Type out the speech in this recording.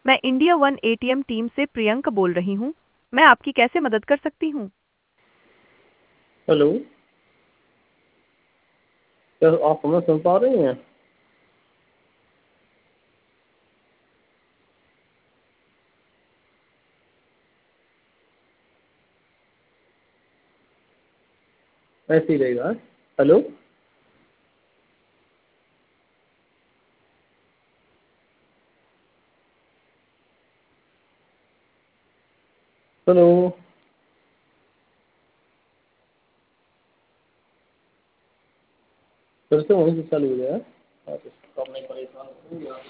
मैं India one ATM team से प्रियंका बोल रही हूँ। मैं आपकी कैसे मदद कर सकती हूँ? हेलो। क्या आप हमें सुन पा रही हैं? ऐसे ही रहेगा। हेलो। हेलो। फिर से वहीं से चालू हो जाए। कम नहीं परेशान होंगे आप।